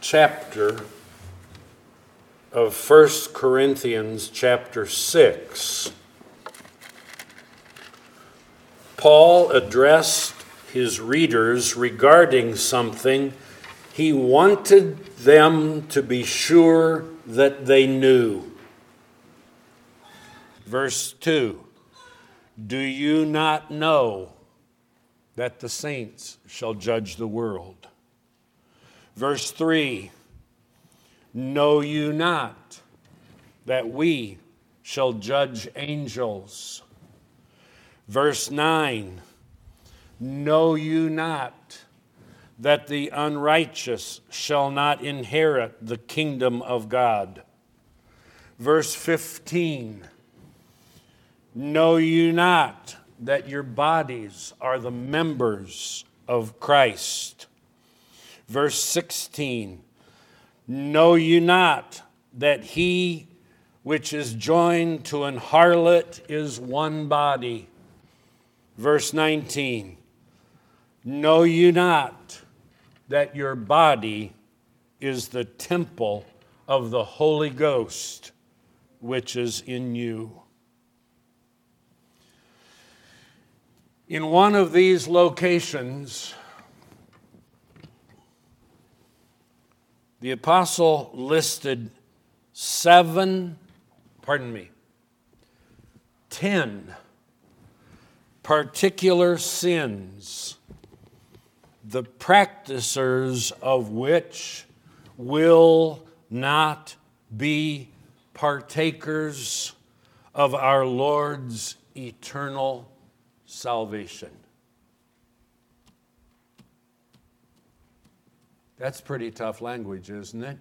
chapter of 1 Corinthians chapter 6, Paul addressed his readers regarding something he wanted them to be sure that they knew. Verse 2, do you not know that the saints shall judge the world? Verse 3, know you not that we shall judge angels? Verse 9, know you not that the unrighteous shall not inherit the kingdom of God? Verse 15, know you not that your bodies are the members of Christ? Verse 16, know you not that he which is joined to an harlot is one body? Verse 19, know you not that your body is the temple of the Holy Ghost, which is in you? In one of these locations, the apostle listed 10 particular sins, the practicers of which will not be partakers of our Lord's eternal salvation. That's pretty tough language, isn't it?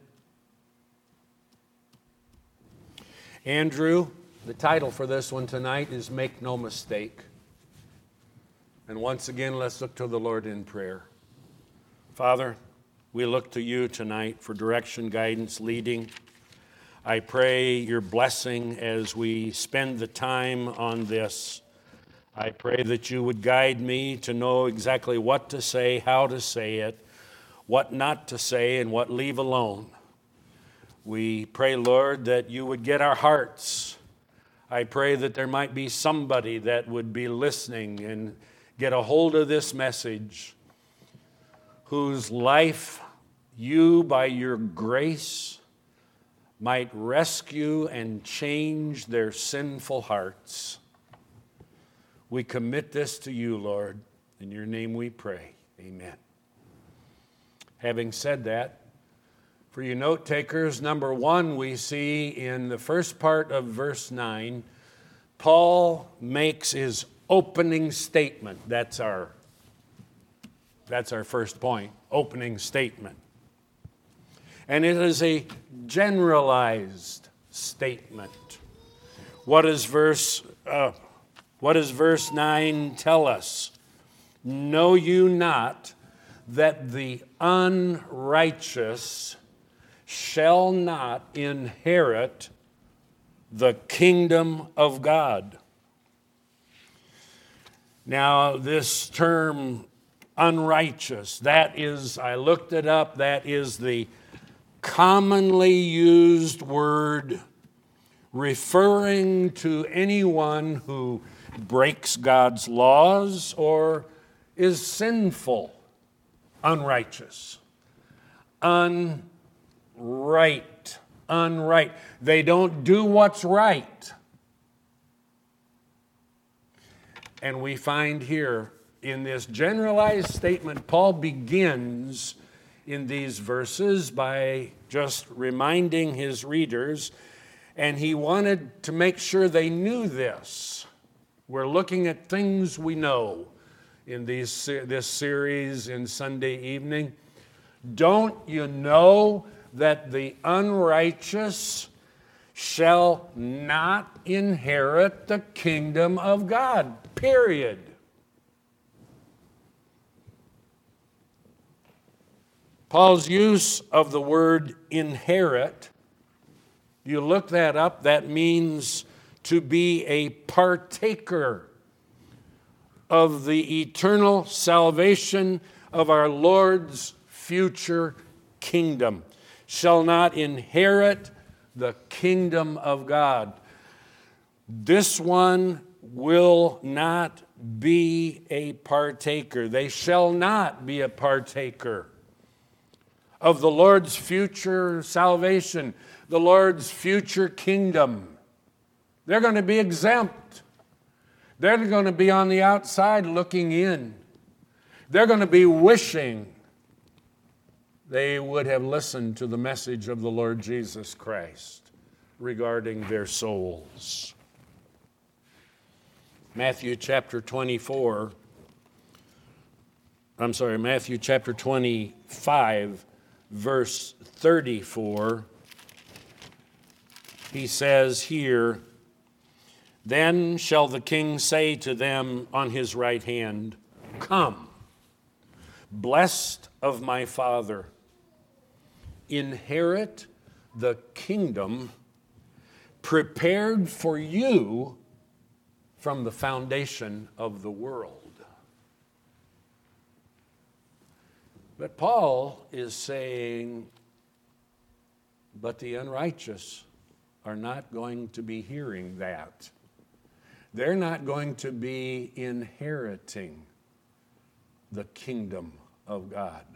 Andrew, the title for this one tonight is Make No Mistake. And once again, let's look to the Lord in prayer. Father, we look to you tonight for direction, guidance, leading. I pray your blessing as we spend the time on this. I pray that you would guide me to know exactly what to say, how to say it, what not to say, and what leave alone. We pray, Lord, that you would get our hearts. I pray that there might be somebody that would be listening and get a hold of this message, whose life you, by your grace, might rescue and change their sinful hearts. We commit this to you, Lord. In your name we pray. Amen. Having said that, for you note takers, number one, we see in the first part of verse 9, Paul makes his opening statement. That's our first point, opening statement. And it is a generalized statement. What does verse 9 tell us? Know you not that the unrighteous shall not inherit the kingdom of God? Now, this term unrighteous, that is, I looked it up, that is the commonly used word referring to anyone who breaks God's laws or is sinful. Unrighteous. Unright. They don't do what's right. And we find here in this generalized statement, Paul begins in these verses by just reminding his readers, and he wanted to make sure they knew this. We're looking at things we know in this series in Sunday evening. Don't you know that the unrighteous shall not inherit the kingdom of God? Period. Paul's use of the word inherit, you look that up, that means to be a partaker of the eternal salvation of our Lord's future kingdom, shall not inherit the kingdom of God. This one will not be a partaker. They shall not be a partaker of the Lord's future salvation, the Lord's future kingdom. They're going to be exempt. They're going to be on the outside looking in. They're going to be wishing they would have listened to the message of the Lord Jesus Christ regarding their souls. Matthew chapter 25, verse 34, he says here, "Then shall the king say to them on his right hand, Come, blessed of my Father, inherit the kingdom prepared for you from the foundation of the world." But Paul is saying, but the unrighteous are not going to be hearing that. They're not going to be inheriting the kingdom of God.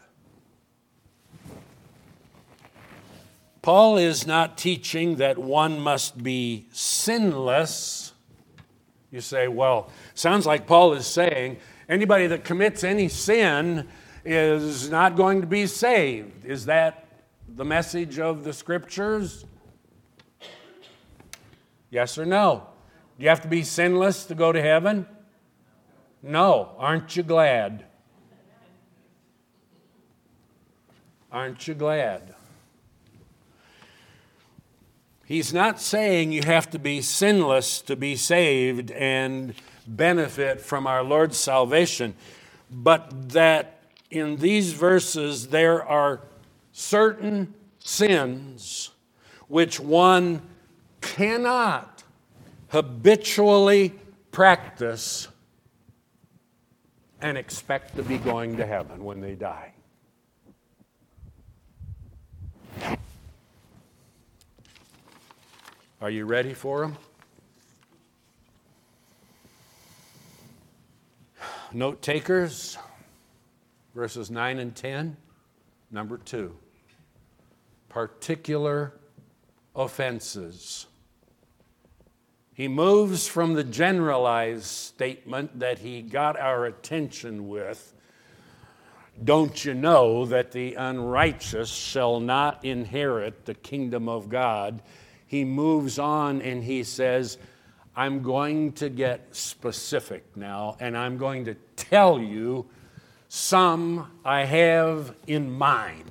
Paul is not teaching that one must be sinless. You say, well, sounds like Paul is saying anybody that commits any sin is not going to be saved. Is that the message of the Scriptures? Yes or no? Do you have to be sinless to go to heaven? No. Aren't you glad? Aren't you glad? He's not saying you have to be sinless to be saved and benefit from our Lord's salvation, but that in these verses there are certain sins which one cannot habitually practice and expect to be going to heaven when they die. Are you ready for them? Note takers, verses 9 and 10. Number 2, particular offenses. He moves from the generalized statement that he got our attention with, don't you know that the unrighteous shall not inherit the kingdom of God? He moves on and he says, I'm going to get specific now, and I'm going to tell you some I have in mind.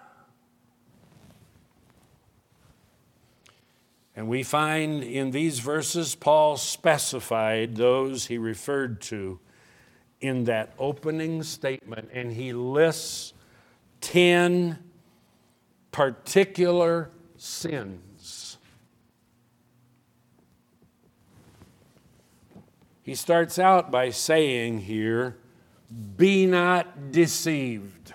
And we find in these verses, Paul specified those he referred to in that opening statement, and he lists 10 particular sins. He starts out by saying here, be not deceived.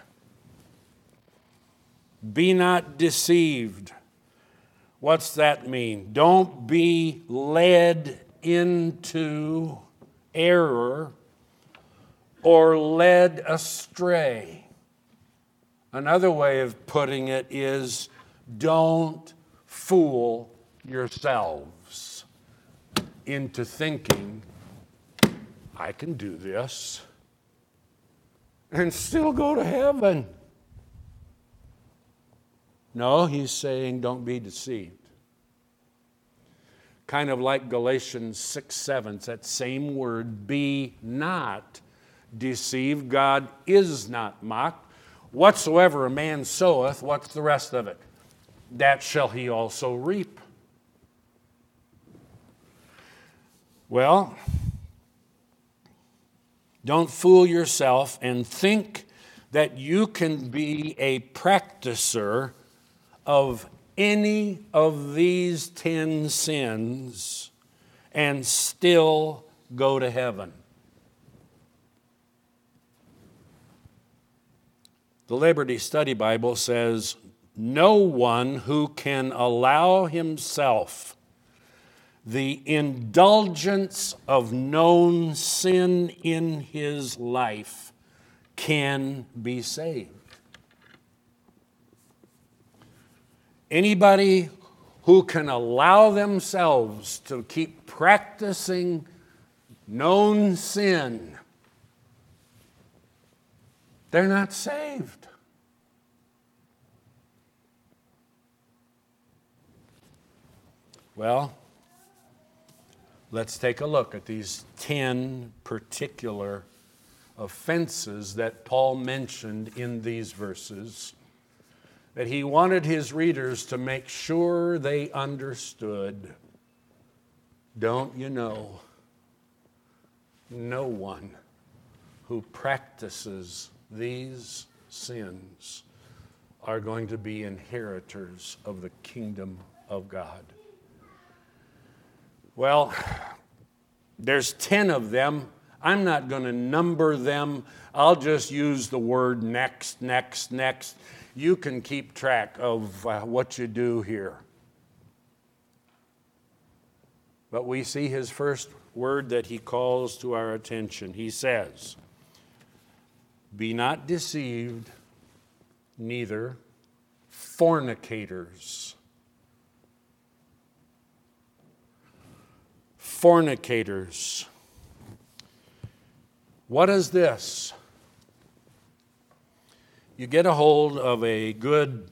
Be not deceived. What's that mean? Don't be led into error or led astray. Another way of putting it is, don't fool yourselves into thinking, I can do this and still go to heaven. No, he's saying don't be deceived. Kind of like Galatians 6:7, it's that same word, be not deceived. God is not mocked. Whatsoever a man soweth, what's the rest of it? That shall he also reap. Well, don't fool yourself and think that you can be a practicer of any of these 10 sins and still go to heaven. The Liberty Study Bible says, no one who can allow himself the indulgence of known sin in his life can be saved. Anybody who can allow themselves to keep practicing known sin, they're not saved. Well, let's take a look at these 10 particular offenses that Paul mentioned in these verses, that he wanted his readers to make sure they understood. Don't you know, no one who practices these sins are going to be inheritors of the kingdom of God. Well, there's 10 of them. I'm not going to number them. I'll just use the word next. You can keep track of what you do here. But we see his first word that he calls to our attention. He says, be not deceived, neither fornicators. Fornicators. What is this? You get a hold of a good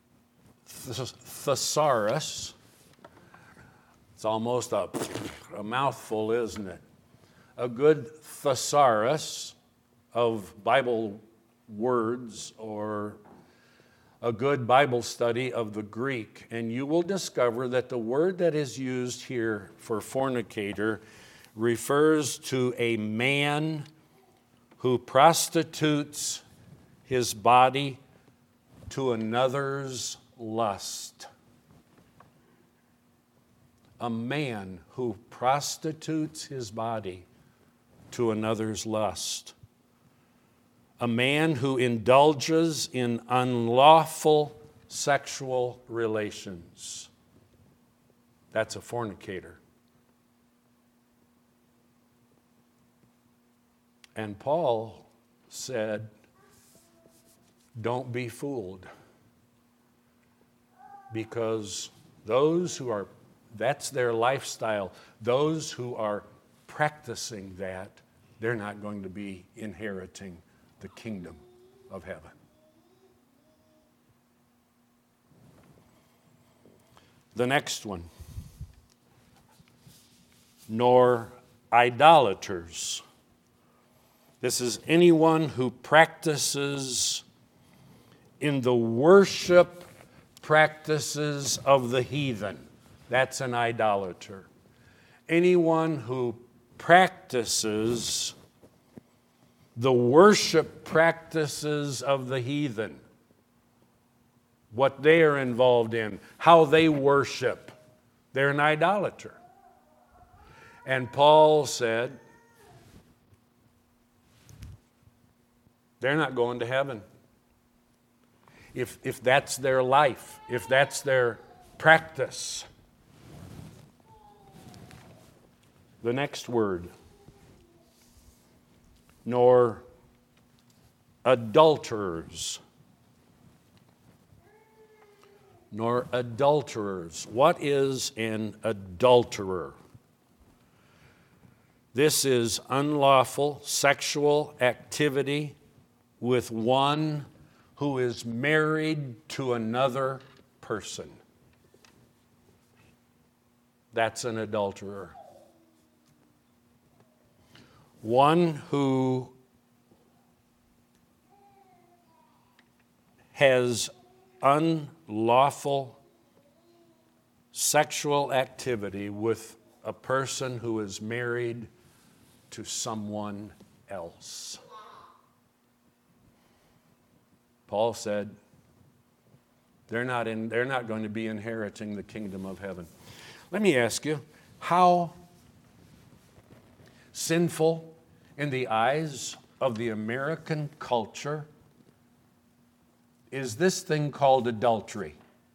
thesaurus. It's almost a mouthful, isn't it? A good thesaurus of Bible words, or a good Bible study of the Greek, and you will discover that the word that is used here for fornicator refers to a man who prostitutes his body to another's lust. A man who prostitutes his body to another's lust. A man who indulges in unlawful sexual relations. That's a fornicator. And Paul said, don't be fooled, because that's their lifestyle. Those who are practicing that, they're not going to be inheriting the kingdom of heaven. The next one, nor idolaters. This is anyone who practices in the worship practices of the heathen. That's an idolater. Anyone who practices the worship practices of the heathen, what they are involved in, how they worship, they're an idolater. And Paul said, they're not going to heaven. If that's their life, if that's their practice. The next word, nor adulterers. Nor adulterers. What is an adulterer? This is unlawful sexual activity with one who is married to another person. That's an adulterer. One who has unlawful sexual activity with a person who is married to someone else. Paul said, they're not going to be inheriting the kingdom of heaven. Let me ask you, how sinful in the eyes of the American culture is this thing called adultery.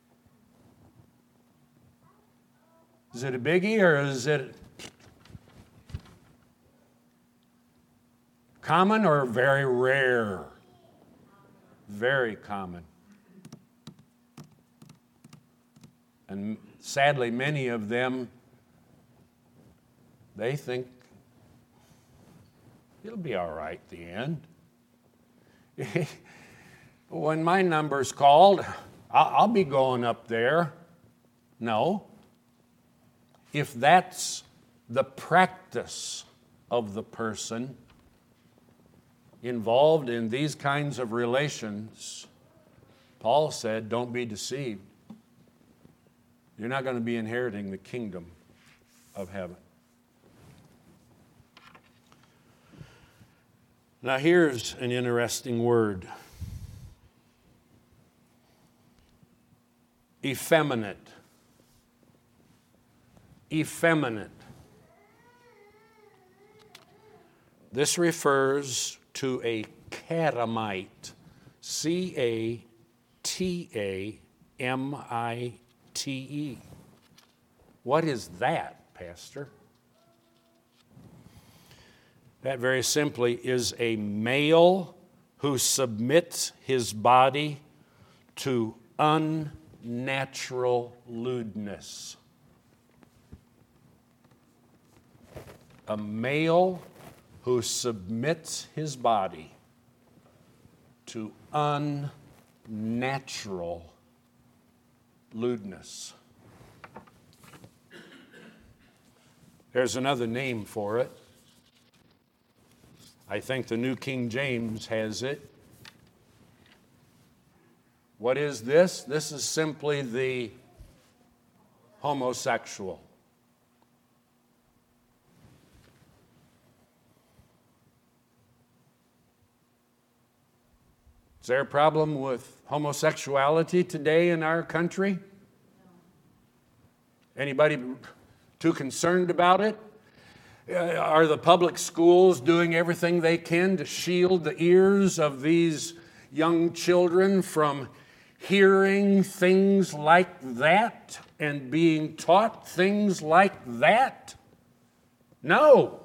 Is it a biggie or is it common or very rare? Very common. And sadly, many of them, they think it'll be all right at the end. When my number's called, I'll be going up there. No. If that's the practice of the person involved in these kinds of relations, Paul said, don't be deceived. You're not going to be inheriting the kingdom of heaven. Now here's an interesting word. Effeminate. Effeminate. This refers to a catamite. C-A-T-A-M-I-T-E. What is that, Pastor? That very simply is a male who submits his body to unnatural lewdness. A male who submits his body to unnatural lewdness. There's another name for it. I think the New King James has it. What is this? This is simply the homosexual. Is there a problem with homosexuality today in our country? Anybody too concerned about it? Are the public schools doing everything they can to shield the ears of these young children from hearing things like that and being taught things like that? No.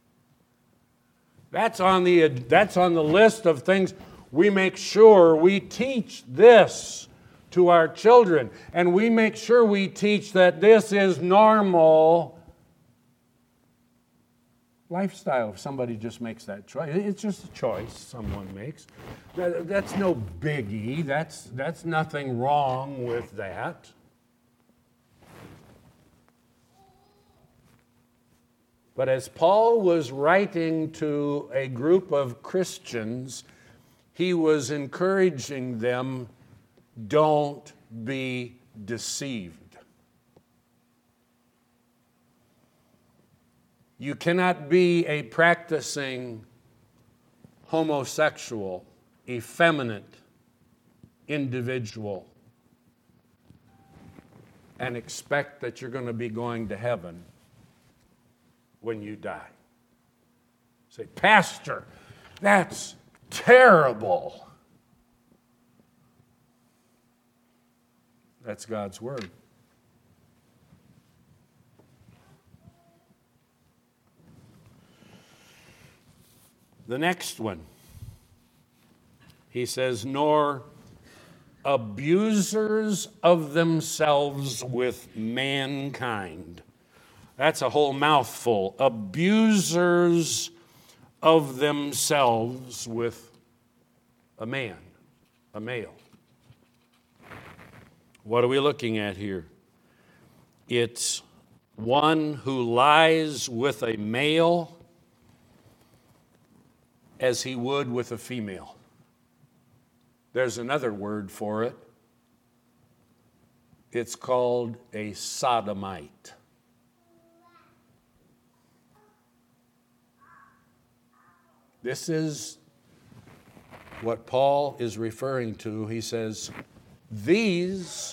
That's on the list of things. We make sure we teach this to our children, and we make sure we teach that this is normal lifestyle. If somebody just makes that choice, it's just a choice someone makes. That's no biggie. That's nothing wrong with that. But as Paul was writing to a group of Christians, he was encouraging them, don't be deceived. You cannot be a practicing homosexual, effeminate individual and expect that you're going to be going to heaven when you die. Say, Pastor, that's terrible. That's God's word. The next one, he says, nor abusers of themselves with mankind. That's a whole mouthful. Abusers of themselves with a man, a male. What are we looking at here? It's one who lies with a male as he would with a female. There's another word for it. It's called a sodomite. This is what Paul is referring to. He says, these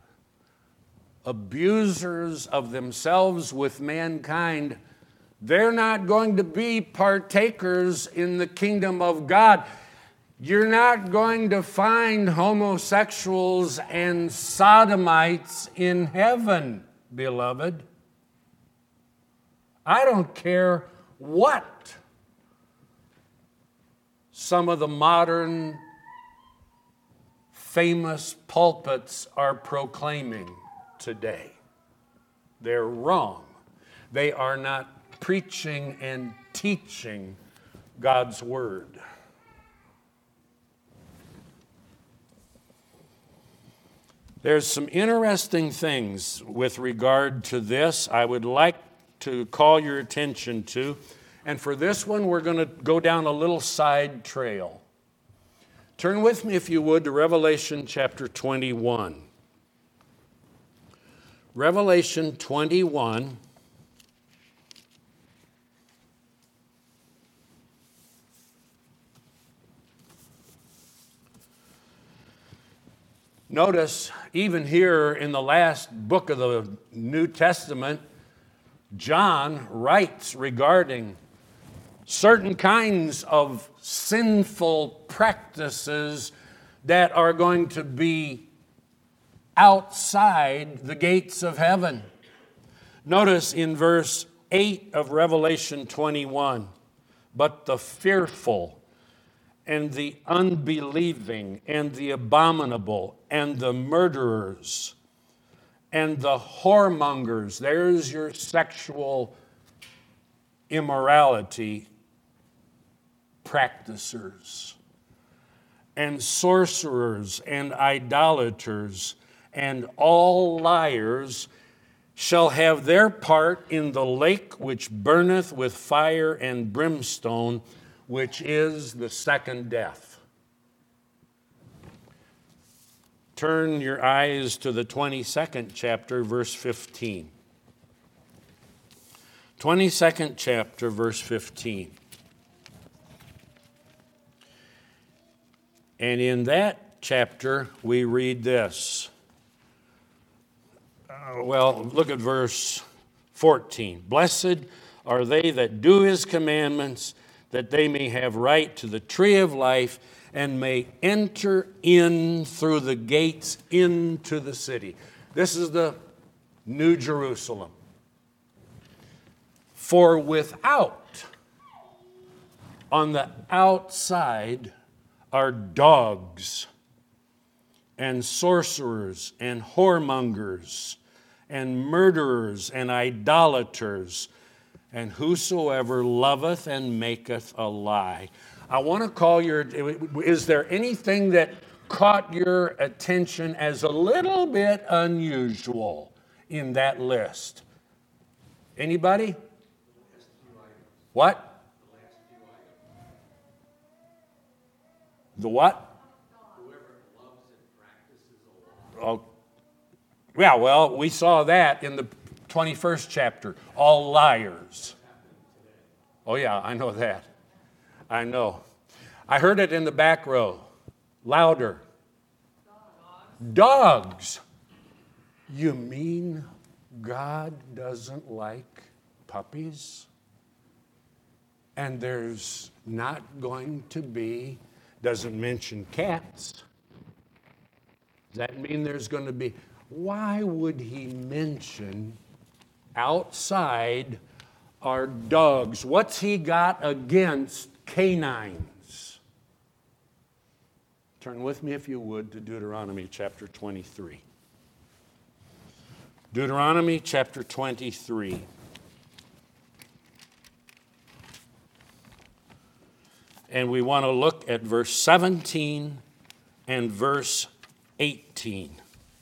abusers of themselves with mankind, they're not going to be partakers in the kingdom of God. You're not going to find homosexuals and sodomites in heaven, beloved. I don't care what some of the modern famous pulpits are proclaiming today. They're wrong. They are not preaching and teaching God's Word. There's some interesting things with regard to this I would like to call your attention to. And for this one, we're going to go down a little side trail. Turn with me, if you would, to Revelation chapter 21. Revelation 21. Notice, even here in the last book of the New Testament, John writes regarding certain kinds of sinful practices that are going to be outside the gates of heaven. Notice in verse 8 of Revelation 21, but the fearful and the unbelieving and the abominable and the murderers and the whoremongers, there's your sexual immorality practicers, and sorcerers and idolaters and all liars shall have their part in the lake which burneth with fire and brimstone, which is the second death. Turn your eyes to the 22nd chapter, verse 15. 22nd chapter, verse 15. And in that chapter, we read this. Look at verse 14. Blessed are they that do his commandments, that they may have right to the tree of life and may enter in through the gates into the city. This is the New Jerusalem. For without, on the outside, are dogs and sorcerers and whoremongers and murderers and idolaters, and whosoever loveth and maketh a lie. I want to call is there anything that caught your attention as a little bit unusual in that list? Anybody? What? The what? Whoever loves and practices a lie. Oh, yeah, well, we saw that in the 21st chapter. All liars. Oh, yeah, I know that. I know. I heard it in the back row. Louder. Dogs. You mean God doesn't like puppies? And there's not going to be, doesn't mention cats. Does that mean there's going to be? Why would he mention outside are dogs? What's he got against canines? Turn with me, if you would, to Deuteronomy chapter 23. Deuteronomy chapter 23. And we want to look at verse 17 and verse 18.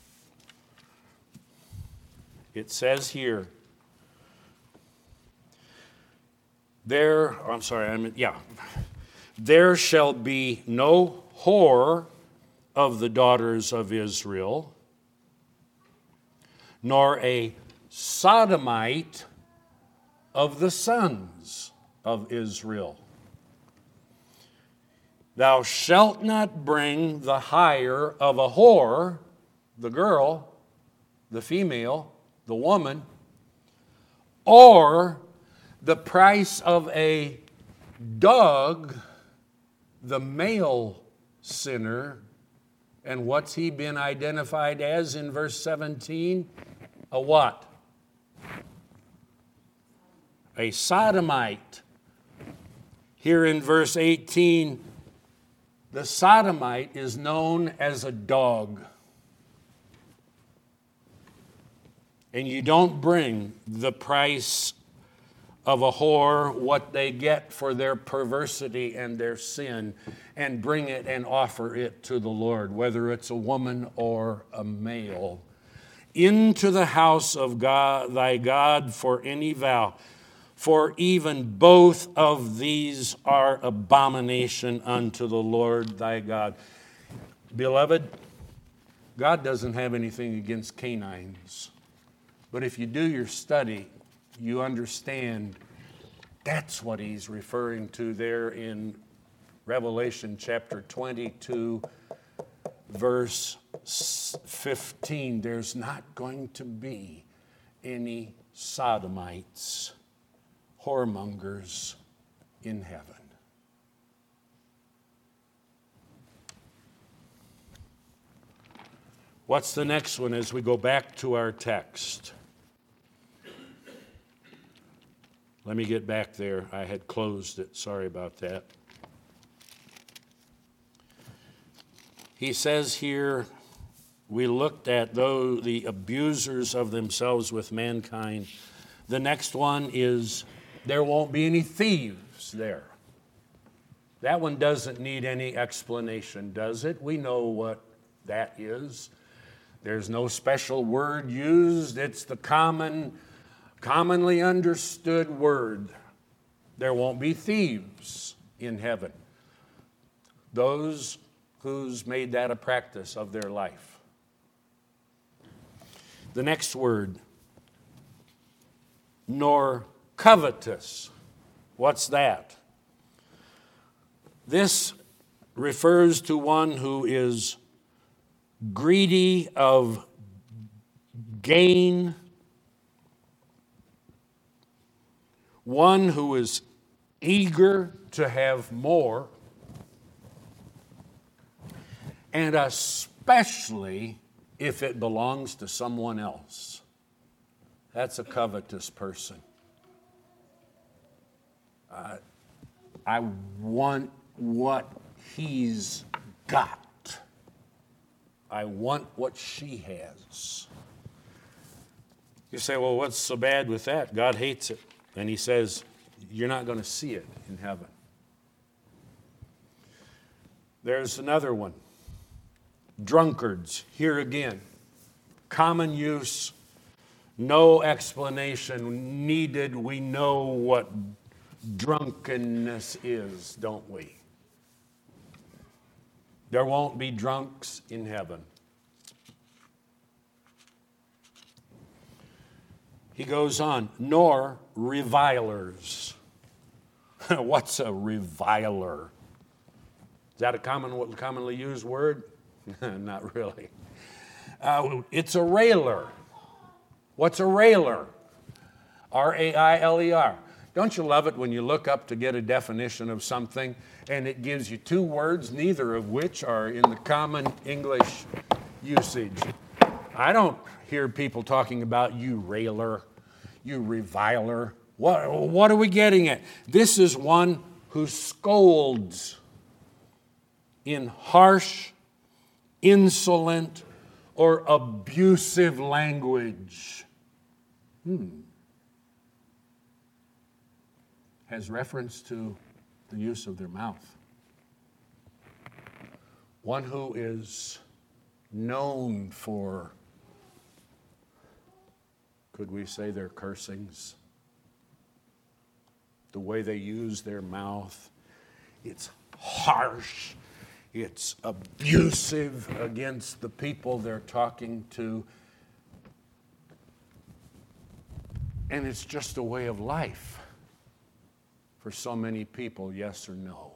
It says here, there shall be no whore of the daughters of Israel, nor a sodomite of the sons of Israel. Thou shalt not bring the hire of a whore, the girl, the female, the woman, or the price of a dog, the male sinner. And what's he been identified as in verse 17? A what? A sodomite. Here in verse 18, the sodomite is known as a dog. And you don't bring the price of a whore, what they get for their perversity and their sin, and bring it and offer it to the Lord, whether it's a woman or a male, into the house of God, thy God, for any vow. For even both of these are abomination unto the Lord thy God. Beloved, God doesn't have anything against canines. But if you do your study, you understand that's what he's referring to there in Revelation chapter 22, verse 15. There's not going to be any sodomites, whoremongers in heaven. What's the next one as we go back to our text? Let me get back there. I had closed it. Sorry about that. He says here, we looked at the abusers of themselves with mankind. The next one is, there won't be any thieves there. That one doesn't need any explanation, does it? We know what that is. There's no special word used. It's the commonly understood word. There won't be thieves in heaven. Those who's made that a practice of their life. The next word, nor covetous. What's that? This refers to one who is greedy of gain, one who is eager to have more, and especially if it belongs to someone else. That's a covetous person. I want what he's got. I want what she has. You say, well, what's so bad with that? God hates it. And he says, you're not going to see it in heaven. There's another one. Drunkards, here again. Common use, no explanation needed. We know what drunkenness is, don't we? There won't be drunks in heaven. He goes on, nor revilers. What's a reviler? Is that a commonly used word? Not really. It's a railer. What's a railer? R-A-I-L-E-R. Don't you love it when you look up to get a definition of something and it gives you two words, neither of which are in the common English usage? I don't hear people talking about you railer, you reviler. What are we getting at? This is one who scolds in harsh, insolent, or abusive language. Has reference to the use of their mouth. One who is known for, could we say, their cursings, the way they use their mouth. It's harsh. It's abusive against the people they're talking to. And it's just a way of life for so many people, yes or no?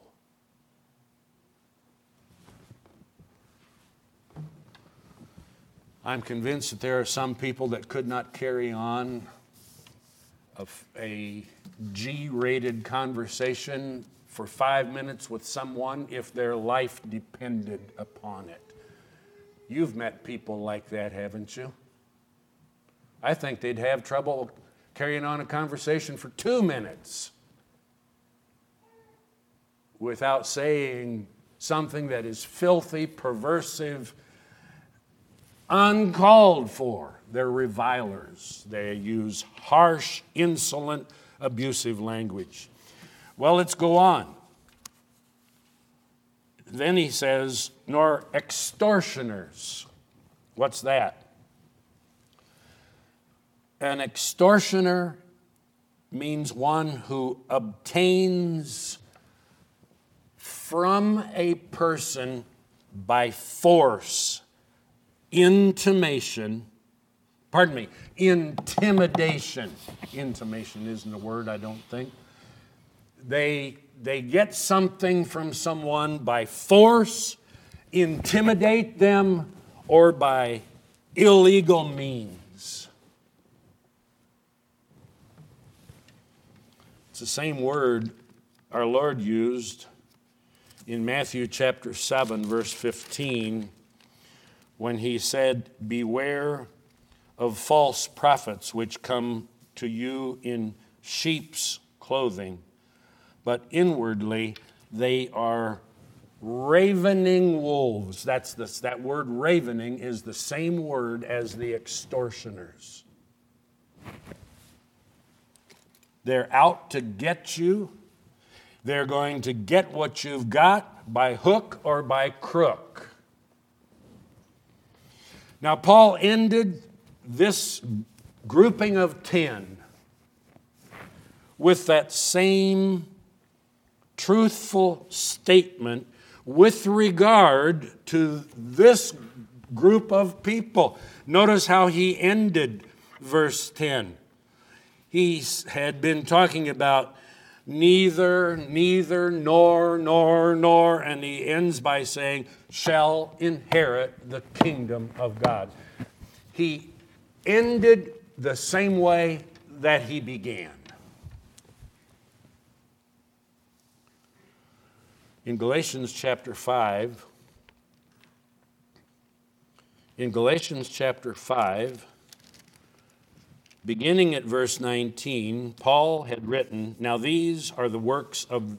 I'm convinced that there are some people that could not carry on a G-rated conversation for 5 minutes with someone if their life depended upon it. You've met people like that, haven't you? I think they'd have trouble carrying on a conversation for 2 minutes without saying something that is filthy, perversive, uncalled for. They're revilers. They use harsh, insolent, abusive language. Well, let's go on. Then he says, nor extortioners. What's that? An extortioner means one who obtains from a person by force, intimidation. Intimation isn't a word, I don't think. They get something from someone by force, intimidate them, or by illegal means. It's the same word our Lord used in Matthew chapter 7, verse 15, when he said, beware of false prophets which come to you in sheep's clothing, but inwardly they are ravening wolves. That word ravening is the same word as the extortioners. They're out to get you. They're going to get what you've got by hook or by crook. Now, Paul ended this grouping of 10 with that same truthful statement with regard to this group of people. Notice how he ended verse 10. He had been talking about neither, nor, and he ends by saying, shall inherit the kingdom of God. He ended the same way that he began. In Galatians chapter 5, beginning at verse 19, Paul had written, now the works of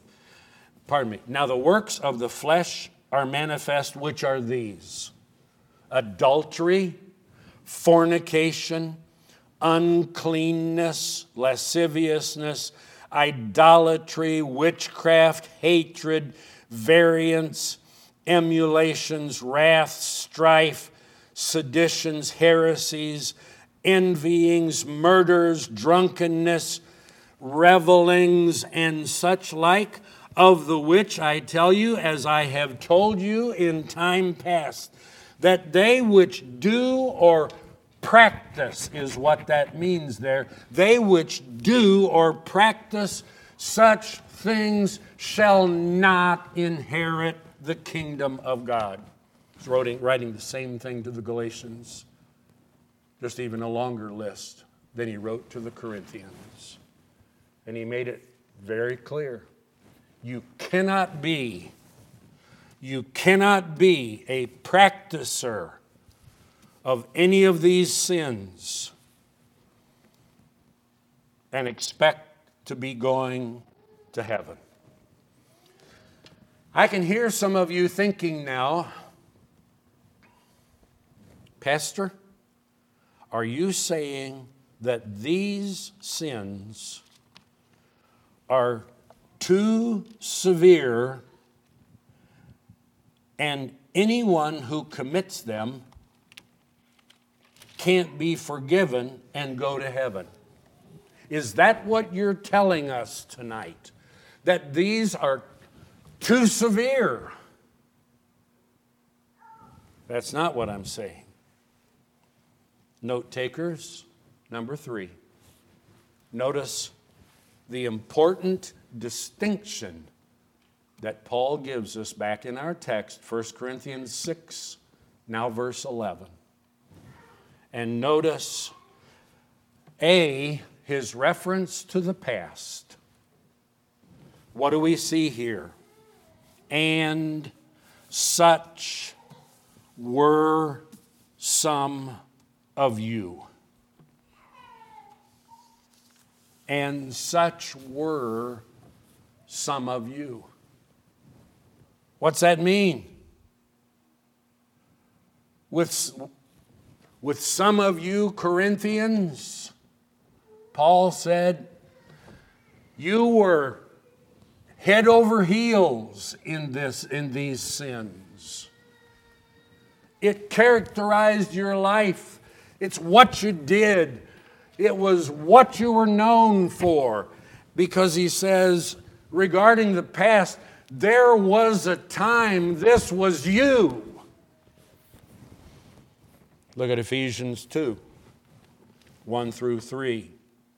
the flesh are manifest, which are these: adultery, fornication, uncleanness, lasciviousness, idolatry, witchcraft, hatred, variance, emulations, wrath, strife, seditions, heresies, envyings, murders, drunkenness, revelings, and such like, of the which I tell you, as I have told you in time past, that they which do or practice is what that means there. They which do or practice such things shall not inherit the kingdom of God. He's writing the same thing to the Galatians, just even a longer list than he wrote to the Corinthians. And he made it very clear. You cannot be a practicer of any of these sins and expect to be going to heaven. I can hear some of you thinking now, Pastor, are you saying that these sins are too severe and anyone who commits them can't be forgiven and go to heaven? Is that what you're telling us tonight? That these are too severe? That's not what I'm saying. Note takers, number 3. Notice the important distinction that Paul gives us back in our text, 1 Corinthians 6, now verse 11. And notice, his reference to the past. What do we see here? And such were some of you. And such were some of you. What's that mean? With some of you Corinthians, Paul said, you were head over heels in these sins. It characterized your life. It's what you did. It was what you were known for. Because he says, regarding the past, there was a time this was you. Look at Ephesians 2, 1 through 3.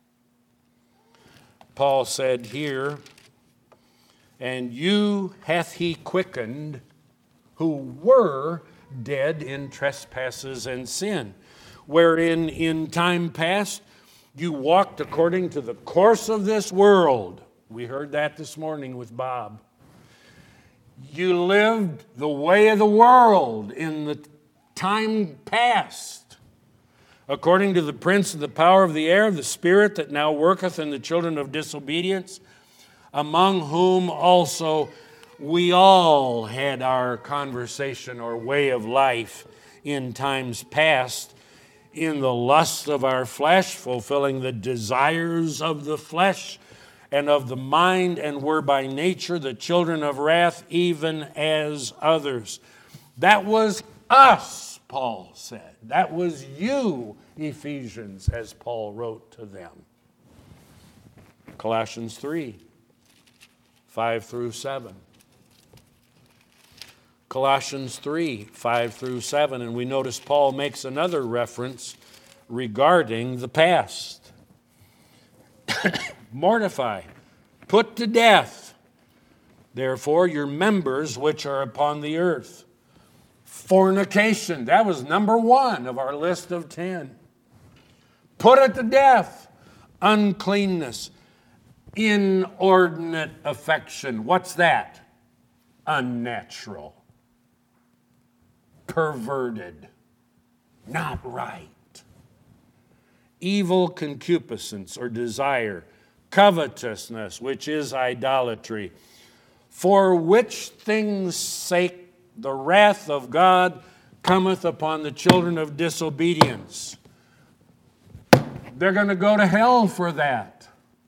Paul said here, and you hath he quickened who were dead in trespasses and sin, wherein in time past you walked according to the course of this world. We heard that this morning with Bob. You lived the way of the world in the time past, according to the prince of the power of the air, the spirit that now worketh in the children of disobedience, among whom also we all had our conversation or way of life in times past, in the lust of our flesh, fulfilling the desires of the flesh and of the mind, and were by nature the children of wrath, even as others. That was us, Paul said. That was you, Ephesians, as Paul wrote to them. Colossians 3, 5 through 7. Colossians 3, 5 through 7. And we notice Paul makes another reference regarding the past. Mortify, put to death, therefore, your members which are upon the earth. Fornication, that was number 1 of our list of 10. Put it to death. Uncleanness, inordinate affection. What's that? Unnatural. Perverted. Not right. Evil concupiscence or desire. Covetousness, which is idolatry. For which things' sake the wrath of God cometh upon the children of disobedience. They're going to go to hell for that.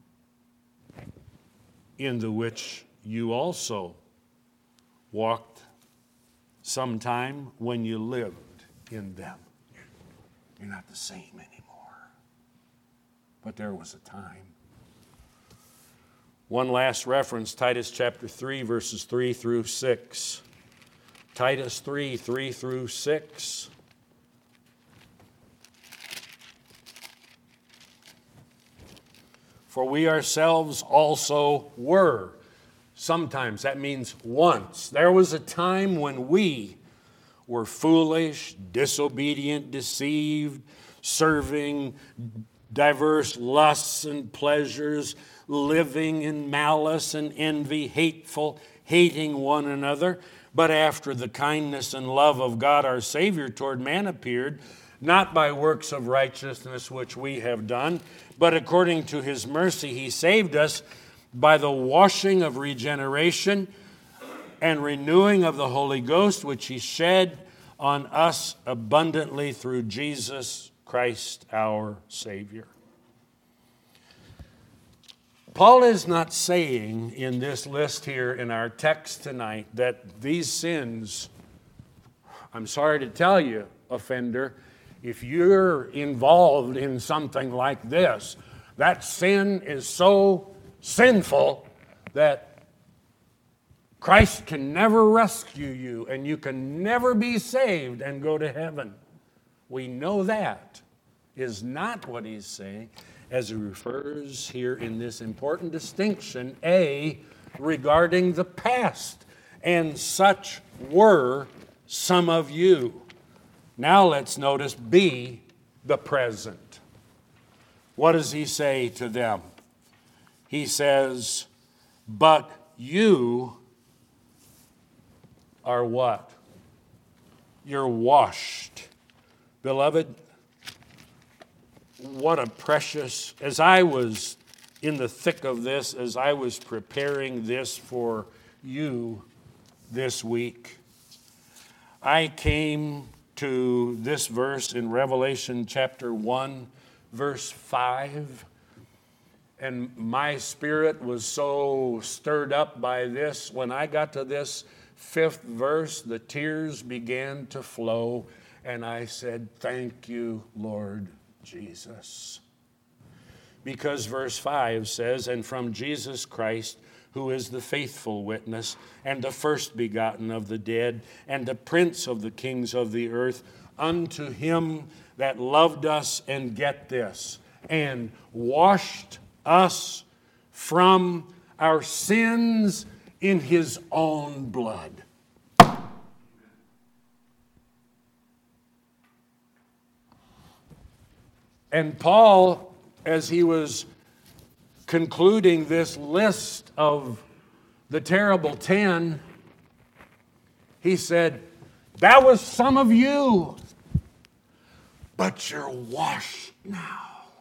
In the which you also walked sometime when you lived in them. You're not the same anymore. But there was a time. One last reference, Titus chapter 3, verses 3 through 6. Titus 3, 3 through 6. For we ourselves also were. Sometimes, that means once. There was a time when we were foolish, disobedient, deceived, serving diverse lusts and pleasures, living in malice and envy, hateful, hating one another. But after the kindness and love of God our Savior toward man appeared, not by works of righteousness which we have done, but according to his mercy he saved us by the washing of regeneration and renewing of the Holy Ghost, which he shed on us abundantly through Jesus Christ our Savior. Paul is not saying in this list here in our text tonight that these sins, I'm sorry to tell you, offender, if you're involved in something like this, that sin is so sinful that Christ can never rescue you and you can never be saved and go to heaven. We know that is not what he's saying, as he refers here in this important distinction, A, regarding the past, and such were some of you. Now let's notice B, the present. What does he say to them? He says, but you are what? You're washed. Beloved, what a precious, as I was in the thick of this, as I was preparing this for you this week, I came to this verse in Revelation chapter 1, verse 5, and my spirit was so stirred up by this. When I got to this 5th verse, the tears began to flow, and I said, "Thank you, Lord Jesus." Because verse 5 says, "And from Jesus Christ, who is the faithful witness, and the first begotten of the dead, and the prince of the kings of the earth, unto him that loved us," and get this, "and washed us from our sins in his own blood." And Paul, as he was concluding this list of the terrible 10, he said, "That was some of you, but you're washed now."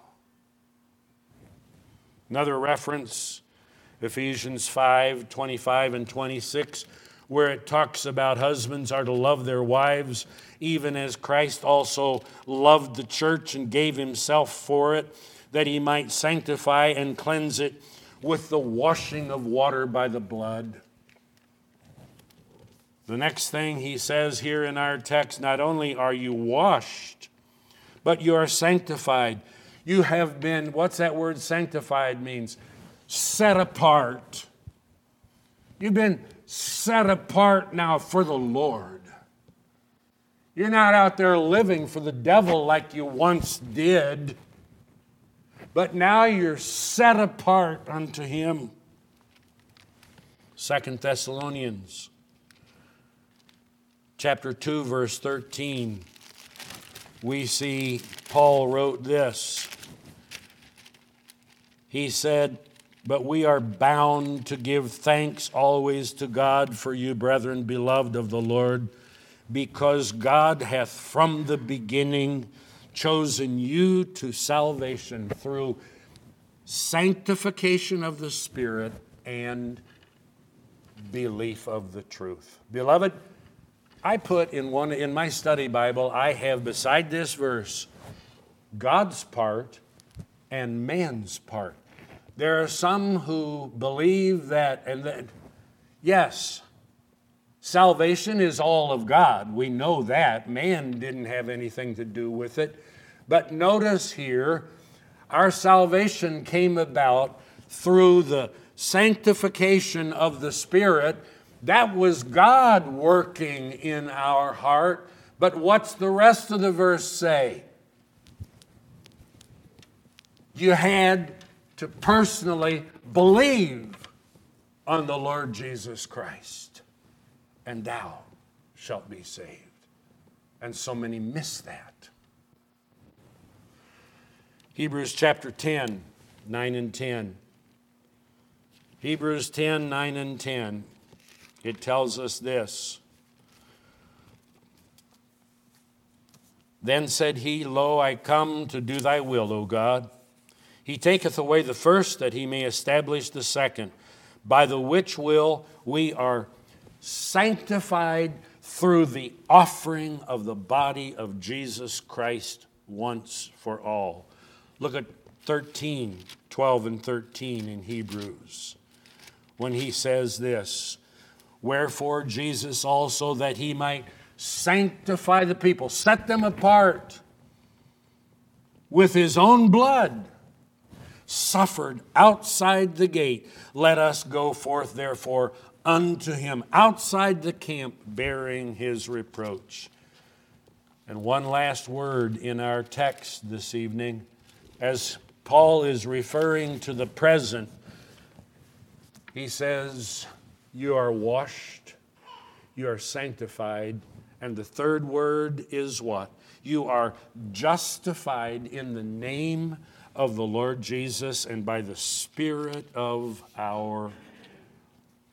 Another reference, Ephesians 5, 25 and 26, where it talks about husbands are to love their wives, even as Christ also loved the church and gave himself for it, that he might sanctify and cleanse it with the washing of water by the blood. The next thing he says here in our text, not only are you washed, but you are sanctified. You have been, what's that word sanctified means? Set apart. You've been set apart now for the Lord. You're not out there living for the devil like you once did, but now you're set apart unto him. 2 Thessalonians chapter 2, verse 13, we see Paul wrote this. He said, "But we are bound to give thanks always to God for you, brethren, beloved of the Lord, because God hath from the beginning chosen you to salvation through sanctification of the Spirit and belief of the truth." Beloved, I put in my study Bible, I have beside this verse, God's part and man's part. There are some who believe that, yes, salvation is all of God. We know that. Man didn't have anything to do with it. But notice here, our salvation came about through the sanctification of the Spirit. That was God working in our heart. But what's the rest of the verse say? You had to personally believe on the Lord Jesus Christ, and thou shalt be saved. And so many miss that. Hebrews chapter 10, 9 and 10. Hebrews 10, 9 and 10. It tells us this. "Then said he, Lo, I come to do thy will, O God. He taketh away the first, that he may establish the second, by the which will we are sanctified through the offering of the body of Jesus Christ once for all." Look at 13, 12 and 13 in Hebrews, when he says this, "Wherefore Jesus also, that he might sanctify the people," set them apart, "with his own blood, suffered outside the gate. Let us go forth therefore unto him outside the camp, bearing his reproach." And one last word in our text this evening, as Paul is referring to the present, he says, you are washed, you are sanctified, and the third word is what? You are justified in the name of the Lord Jesus and by the Spirit of our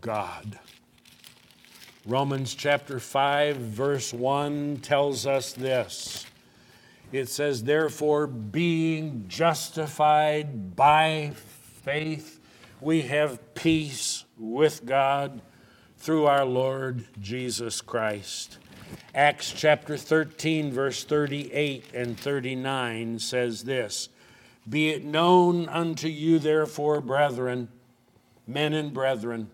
God. Romans chapter 5, verse 1 tells us this. It says, therefore, being justified by faith, we have peace with God through our Lord Jesus Christ. Acts chapter 13, verse 38 and 39 says this, be it known unto you, therefore, brethren, men and brethren,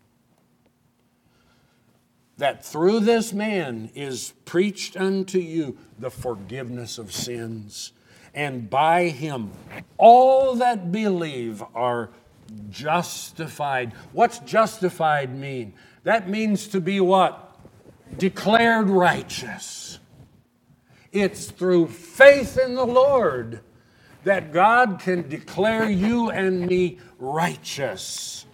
that through this man is preached unto you the forgiveness of sins, and by him all that believe are justified. What's justified mean? That means to be what? Declared righteous. It's through faith in the Lord that God can declare you and me righteous.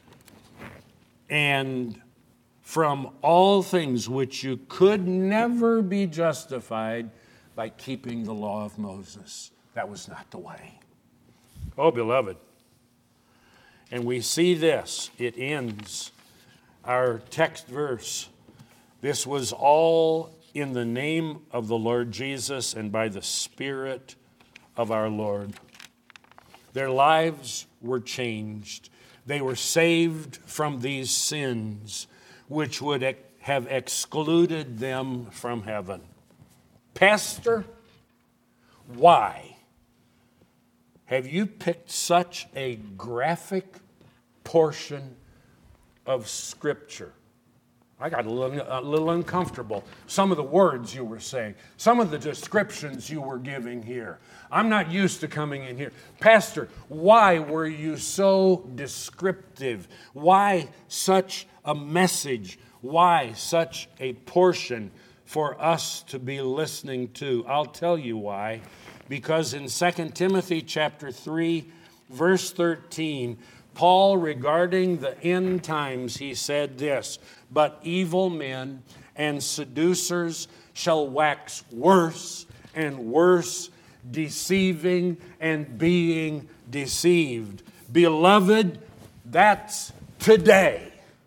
And from all things which you could never be justified by keeping the law of Moses. That was not the way. Oh, beloved. And we see this. It ends our text verse. This was all in the name of the Lord Jesus and by the Spirit of our Lord. Their lives were changed. They were saved from these sins which would have excluded them from heaven. Pastor, why have you picked such a graphic portion of Scripture? I got a little uncomfortable. Some of the words you were saying, some of the descriptions you were giving here. I'm not used to coming in here. Pastor, why were you so descriptive? Why such a message? Why such a portion for us to be listening to? I'll tell you why. Because in 2 Timothy chapter 3, verse 13, Paul, regarding the end times, he said this, but evil men and seducers shall wax worse and worse, deceiving and being deceived. Beloved, that's today.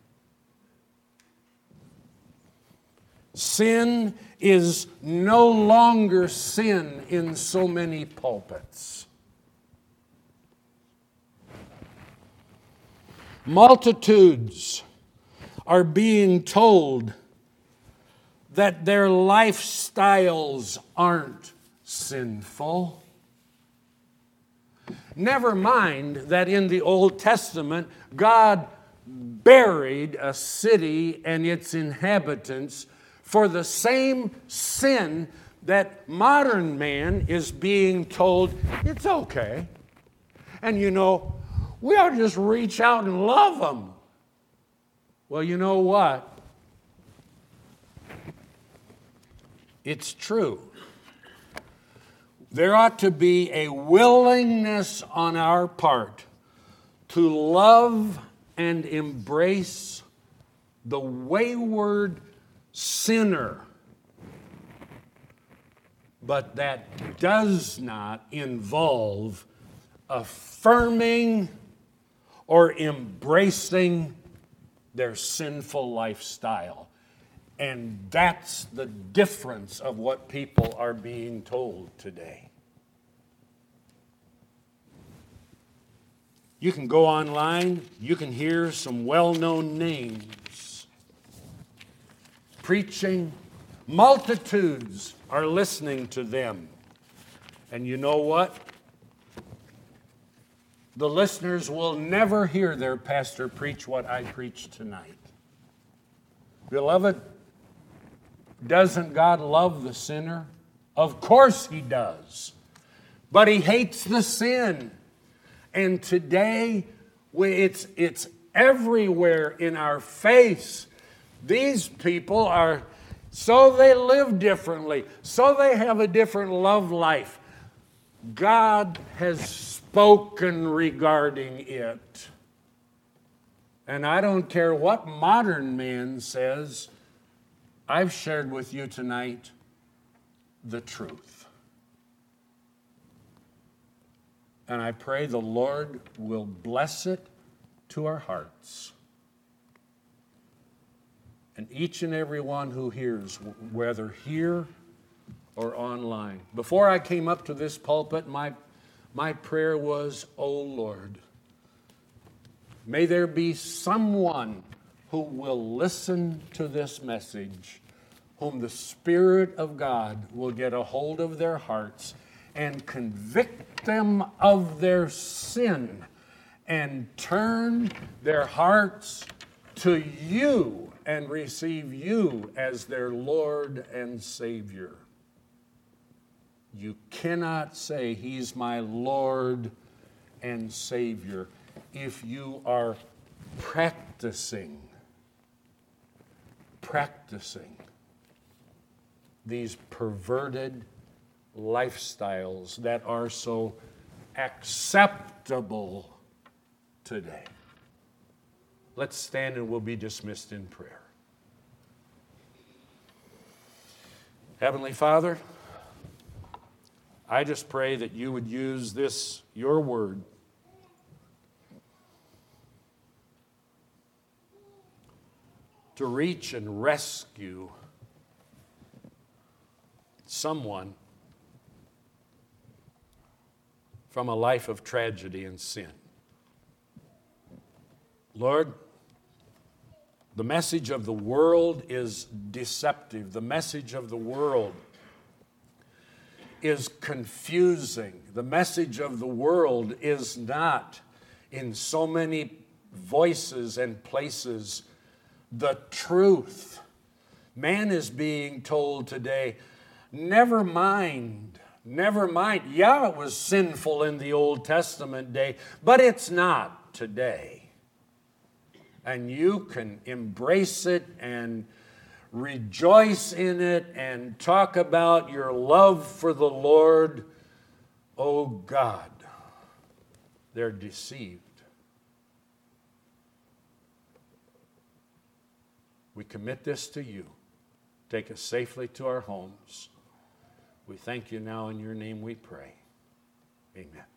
Sin is no longer sin in so many pulpits. Multitudes are being told that their lifestyles aren't sinful. Never mind that in the Old Testament, God buried a city and its inhabitants for the same sin that modern man is being told, it's okay. And you know, we ought to just reach out and love them. Well, you know what? It's true. There ought to be a willingness on our part to love and embrace the wayward sinner. But that does not involve affirming or embracing their sinful lifestyle. And that's the difference of what people are being told today. You can go online, you can hear some well-known names preaching. Multitudes are listening to them. And you know what? The listeners will never hear their pastor preach what I preach tonight. Beloved, doesn't God love the sinner? Of course he does. But he hates the sin. And today, it's everywhere in our face. These people are, so they live differently, so they have a different love life. God has spoken regarding it. And I don't care what modern man says, I've shared with you tonight the truth. And I pray the Lord will bless it to our hearts. and each and every one who hears, whether here or online. Before I came up to this pulpit, my prayer was, "Oh Lord, may there be someone who will listen to this message, whom the Spirit of God will get a hold of their hearts and convict them of their sin and turn their hearts to you and receive you as their Lord and Savior." You cannot say, "He's my Lord and Savior," if you are practicing these perverted lifestyles that are so acceptable today. Let's stand and we'll be dismissed in prayer. Heavenly Father, I just pray that you would use this, your word, to reach and rescue someone from a life of tragedy and sin. Lord, the message of the world is deceptive. The message of the world is confusing. The message of the world is not, in so many voices and places, the truth. Man is being told today, never mind. Yeah, it was sinful in the Old Testament day, but it's not today. And you can embrace it and rejoice in it and talk about your love for the Lord. Oh God, they're deceived. We commit this to you. Take us safely to our homes. We thank you now. In your name we pray. Amen.